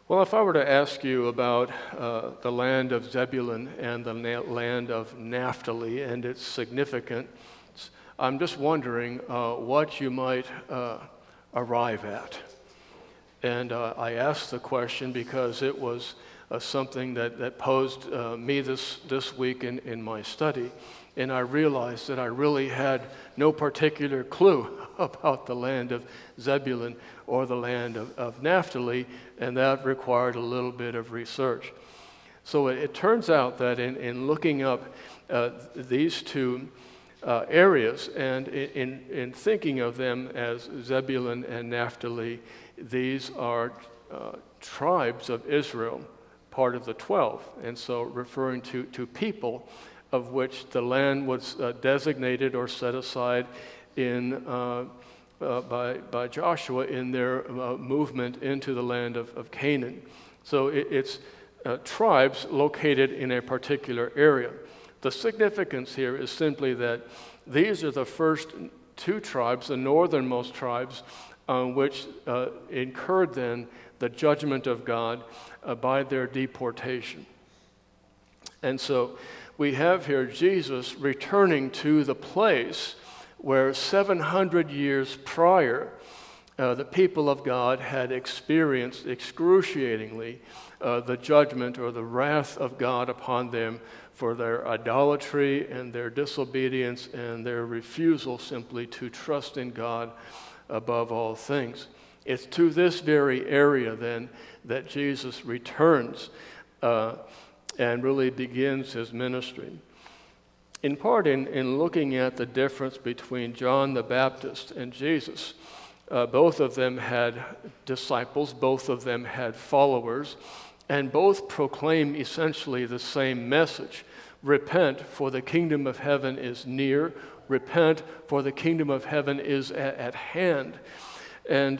Well, if I were to ask you about the land of Zebulun and the land of Naphtali and its significance, I'm just wondering what you might arrive at. And I asked the question because it was something that posed me this week in my study. And I realized that I really had no particular clue about the land of Zebulun or the land of Naphtali, and that required a little bit of research. So it turns out that in looking up these two areas and in thinking of them as Zebulun and Naphtali, these are tribes of Israel, part of the 12, and so referring to people of which the land was designated or set aside by Joshua in their movement into the land of Canaan. So it's tribes located in a particular area. The significance here is simply that these are the first two tribes, the northernmost tribes, which incurred then the judgment of God by their deportation. And so we have here Jesus returning to the place where 700 years prior, the people of God had experienced excruciatingly the judgment or the wrath of God upon them for their idolatry and their disobedience and their refusal simply to trust in God above all things. It's to this very area then that Jesus returns and really begins his ministry. In part, in looking at the difference between John the Baptist and Jesus, both of them had disciples, both of them had followers, and both proclaim essentially the same message. Repent, for the kingdom of heaven is near. Repent, for the kingdom of heaven is at hand. And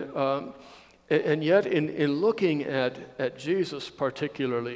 yet, in looking at Jesus particularly,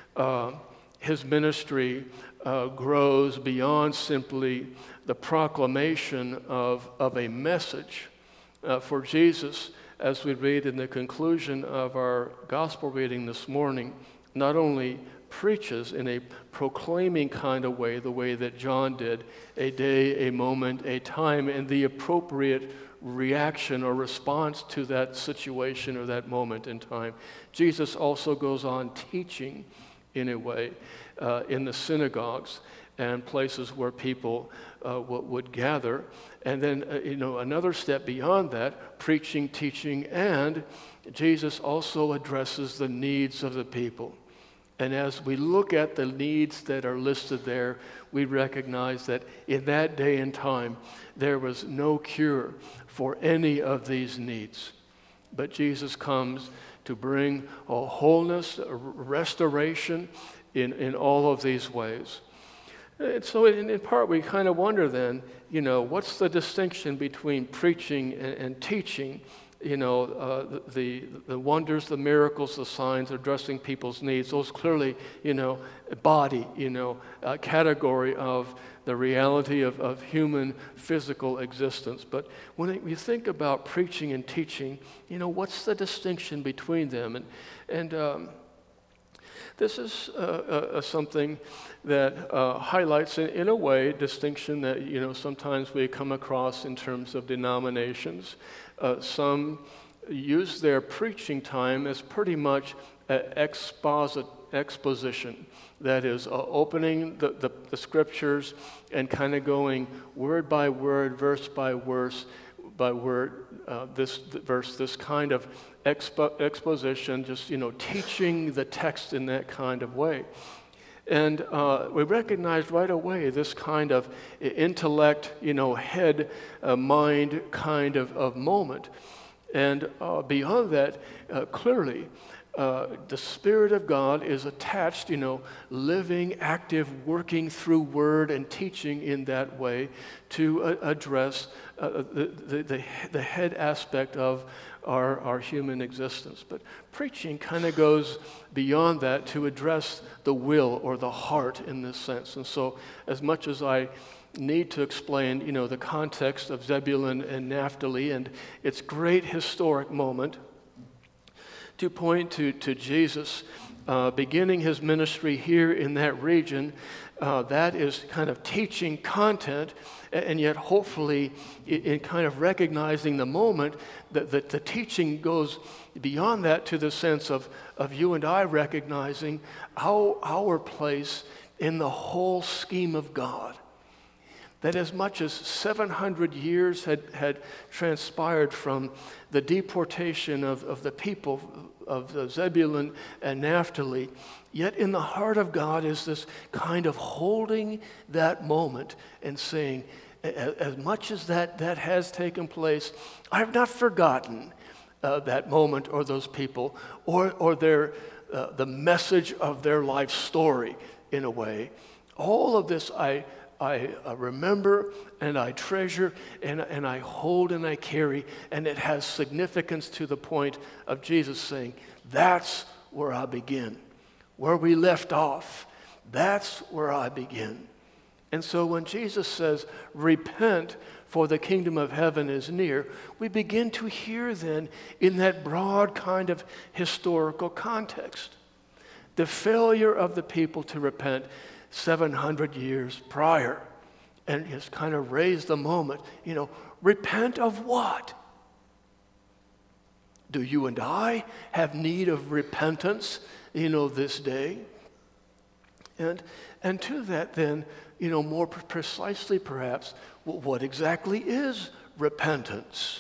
his ministry grows beyond simply the proclamation of a message. For Jesus, as we read in the conclusion of our gospel reading this morning, not only preaches in a proclaiming kind of way, the way that John did, a day, a moment, a time, and the appropriate reaction or response to that situation or that moment in time. Jesus also goes on teaching in a way in the synagogues and places where people would gather. And then, another step beyond that, preaching, teaching, and Jesus also addresses the needs of the people. And as we look at the needs that are listed there, we recognize that in that day and time, there was no cure for any of these needs. But Jesus comes to bring a wholeness, a restoration in all of these ways. And so in part, we kind of wonder then, what's the distinction between preaching and teaching? The wonders, the miracles, the signs, addressing people's needs, those clearly, body, a category of the reality of human physical existence. But when you think about preaching and teaching, what's the distinction between them? And this is something that highlights, in a way, distinction that, sometimes we come across in terms of denominations. Some use their preaching time as pretty much exposition. That is, opening the scriptures and kind of going word by word, verse by verse, this verse, this kind of exposition, just, teaching the text in that kind of way. And we recognized right away this kind of intellect, head, mind kind of moment. And beyond that, clearly, the Spirit of God is attached, living, active, working through word and teaching in that way to address the head aspect of our human existence. But preaching kind of goes beyond that to address the will or the heart in this sense. And so as much as I need to explain, the context of Zebulun and Naphtali and its great historic moment, to point to Jesus beginning his ministry here in that region. That is kind of teaching content, and yet hopefully in kind of recognizing the moment that the teaching goes beyond that to the sense of you and I recognizing our place in the whole scheme of God. That as much as 700 years had transpired from the deportation of the people of Zebulun and Naphtali, yet in the heart of God is this kind of holding that moment and saying, as much as that has taken place, I have not forgotten that moment or those people or the message of their life story in a way. All of this I remember and I treasure and I hold and I carry, and it has significance to the point of Jesus saying, that's where I begin. Where we left off, that's where I begin. And so when Jesus says, repent, for the kingdom of heaven is near, we begin to hear then in that broad kind of historical context the failure of the people to repent 700 years prior. And just kind of raised the moment, repent of what? Do you and I have need of repentance, this day? And to that then, more precisely perhaps, what exactly is repentance?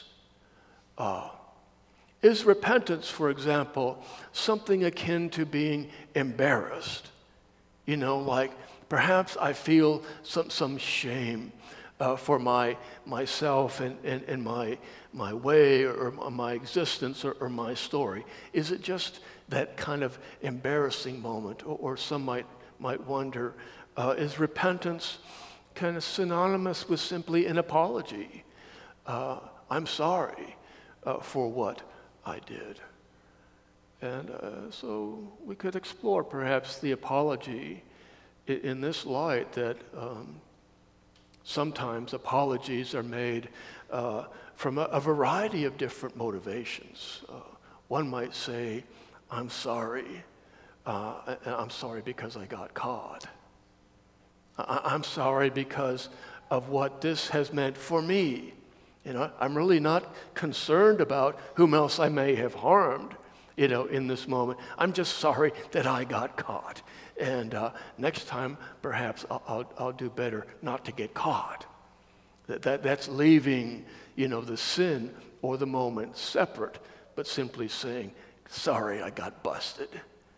Is repentance, for example, something akin to being embarrassed? Like perhaps I feel some shame for myself and my way or my existence or my story. Is it just that kind of embarrassing moment? Or some might wonder, is repentance kind of synonymous with simply an apology? I'm sorry for what I did. And so we could explore perhaps the apology in this light, that sometimes apologies are made from a variety of different motivations. One might say, I'm sorry. I'm sorry because I got caught. I'm sorry because of what this has meant for me. I'm really not concerned about whom else I may have harmed, in this moment. I'm just sorry that I got caught. And next time, perhaps I'll do better not to get caught. That's leaving, the sin or the moment separate, but simply saying, sorry, I got busted.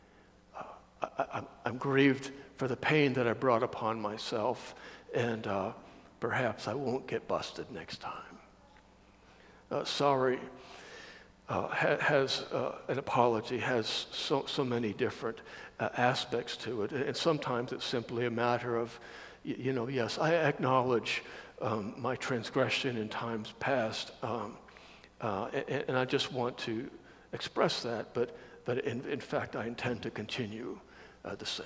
I'm grieved for the pain that I brought upon myself, and perhaps I won't get busted next time. Sorry has an apology has so many different aspects to it, and sometimes it's simply a matter of, yes, I acknowledge my transgression in times past, and I just want to express that, but in fact I intend to continue the same.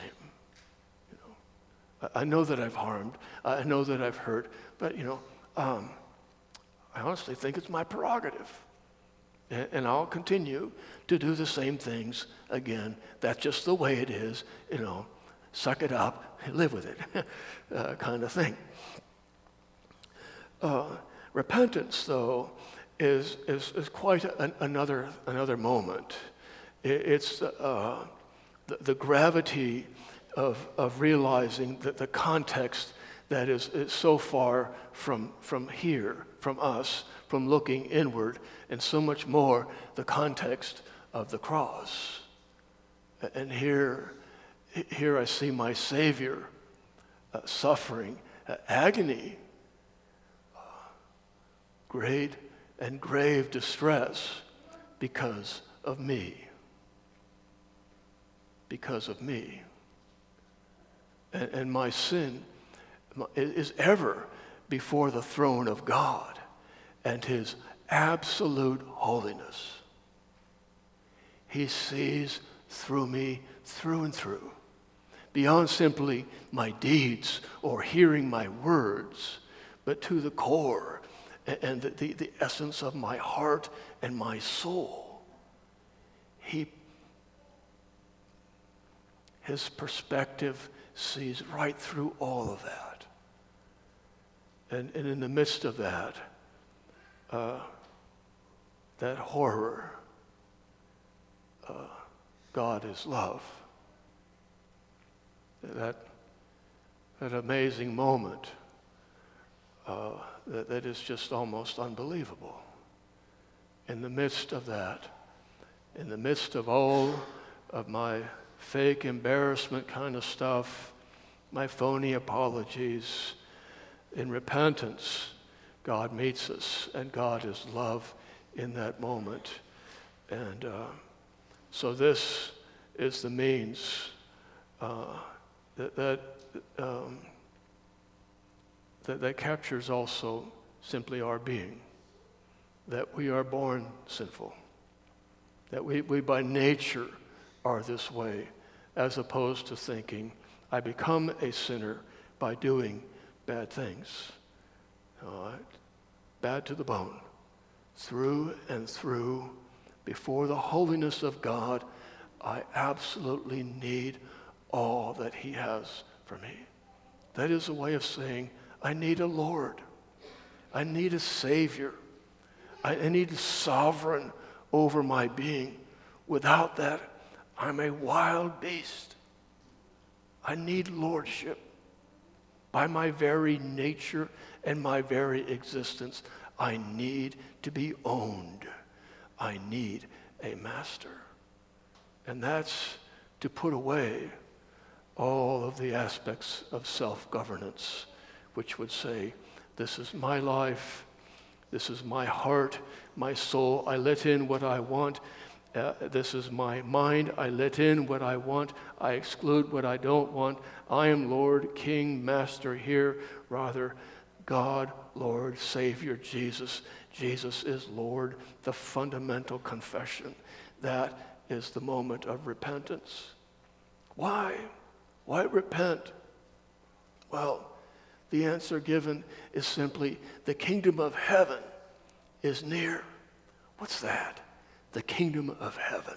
I know that I've harmed, I know that I've hurt, but I honestly think it's my prerogative. And I'll continue to do the same things again. That's just the way it is, suck it up, live with it, kind of thing. Repentance, though, is quite another moment. It's the gravity of realizing that the context that is so far from here, from us, from looking inward, and so much more the context of the cross. And here I see my Savior suffering agony, great and grave distress because of me. Because of me. And my sin is ever before the throne of God and His absolute holiness. He sees through me through and through, beyond simply my deeds or hearing my words, but to the core and the essence of my heart and my soul. his perspective sees right through all of that. And in the midst of that, that horror, God is love. That amazing moment that is just almost unbelievable. In the midst of that, in the midst of all of my fake embarrassment kind of stuff, my phony apologies, in repentance, God meets us, and God is love in that moment. And so this is the means that captures also simply our being, that we are born sinful, that we by nature are this way, as opposed to thinking, I become a sinner by doing bad things. All right? Bad to the bone. Through and through, before the holiness of God, I absolutely need all that he has for me. That is a way of saying, I need a Lord. I need a Savior. I need a sovereign over my being. Without that, I'm a wild beast. I need lordship. By my very nature and my very existence, I need to be owned. I need a master. And that's to put away all of the aspects of self-governance, which would say, this is my life, this is my heart, my soul, I let in what I want. This is my mind, I let in what I want, I exclude what I don't want. I am Lord, King, Master here. Rather, God, Lord, Savior, Jesus. Jesus is Lord, the fundamental confession. That is the moment of repentance. Why? Why repent? Well, the answer given is simply, the kingdom of heaven is near. What's that? The kingdom of heaven.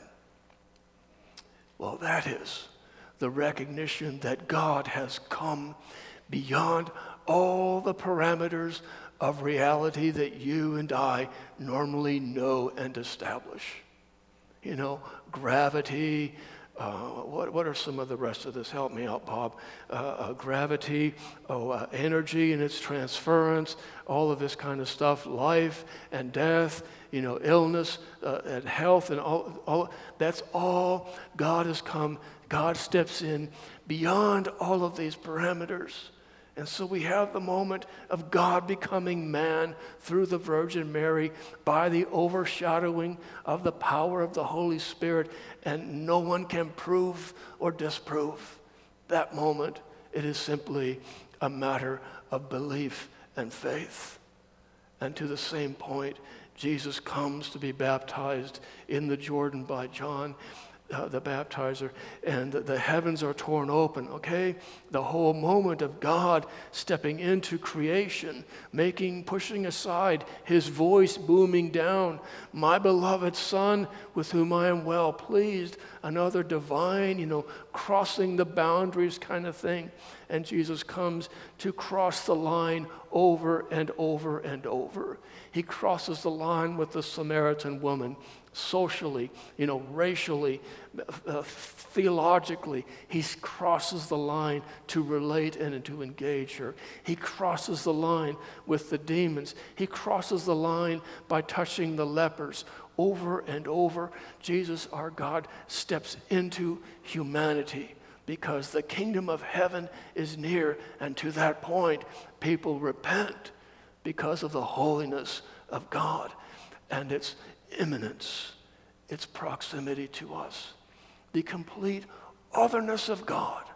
Well, that is the recognition that God has come beyond all the parameters of reality that you and I normally know and establish. You know, gravity. What are some of the rest of this? Help me out, Bob. Gravity, energy and its transference, all of this kind of stuff, life and death, illness and health, and all that's all God has come. God steps in beyond all of these parameters. And so we have the moment of God becoming man through the Virgin Mary by the overshadowing of the power of the Holy Spirit, and no one can prove or disprove that moment. It is simply a matter of belief and faith. And to the same point, Jesus comes to be baptized in the Jordan by John, the baptizer, and the heavens are torn open, okay? The whole moment of God stepping into creation, pushing aside his voice booming down, my beloved Son, with whom I am well pleased, another divine, crossing the boundaries kind of thing. And Jesus comes to cross the line over and over and over. He crosses the line with the Samaritan woman, socially, racially, theologically. He crosses the line to relate and to engage her. He crosses the line with the demons. He crosses the line by touching the lepers. Over and over, Jesus, our God, steps into humanity because the kingdom of heaven is near, and to that point, people repent because of the holiness of God and its imminence, its proximity to us, the complete otherness of God,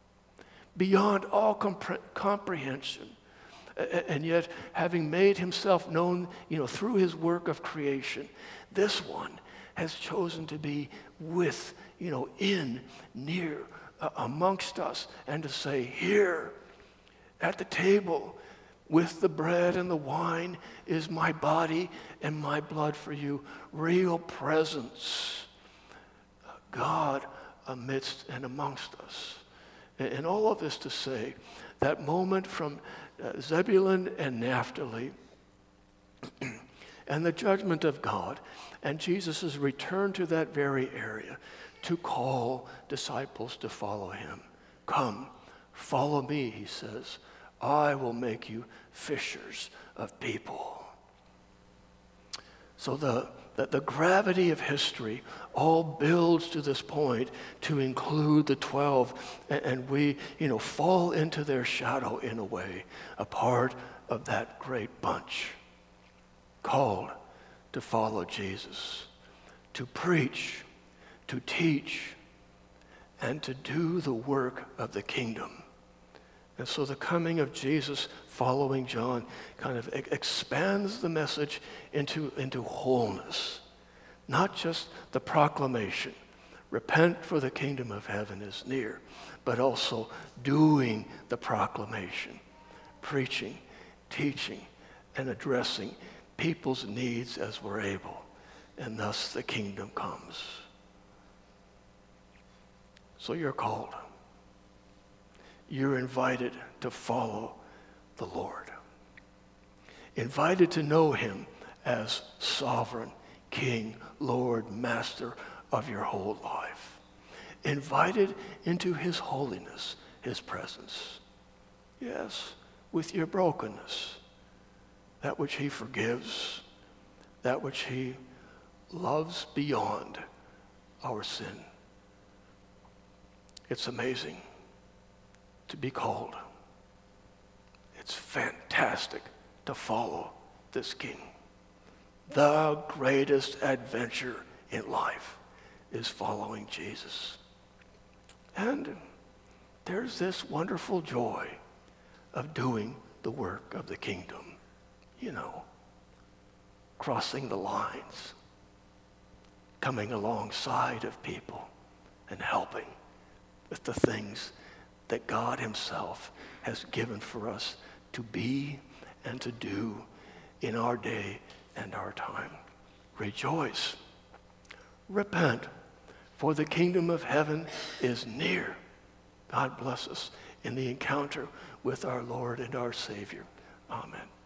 beyond all comprehension, and yet having made himself known, through his work of creation, this one has chosen to be with, in, near, amongst us, and to say, here, at the table, with the bread and the wine is my body and my blood for you. Real presence. God amidst and amongst us. And all of this to say, that moment from Zebulun and Naphtali and the judgment of God and Jesus' return to that very area to call disciples to follow him. Come, follow me, he says. I will make you fishers of people. So the gravity of history all builds to this point to include the 12, and we, fall into their shadow in a way, a part of that great bunch, called to follow Jesus, to preach, to teach, and to do the work of the kingdom. And so the coming of Jesus following John kind of expands the message into wholeness. Not just the proclamation, repent for the kingdom of heaven is near, but also doing the proclamation, preaching, teaching, and addressing people's needs as we're able. And thus the kingdom comes. So you're called. You're invited to follow the Lord. Invited to know him as sovereign, King, Lord, Master of your whole life. Invited into his holiness, his presence. Yes, with your brokenness, that which he forgives, that which he loves beyond our sin. It's amazing to be called. It's fantastic to follow this King. The greatest adventure in life is following Jesus. And there's this wonderful joy of doing the work of the kingdom. Crossing the lines, coming alongside of people and helping with the things that God himself has given for us to be and to do in our day and our time. Rejoice. Repent, for the kingdom of heaven is near. God bless us in the encounter with our Lord and our Savior. Amen.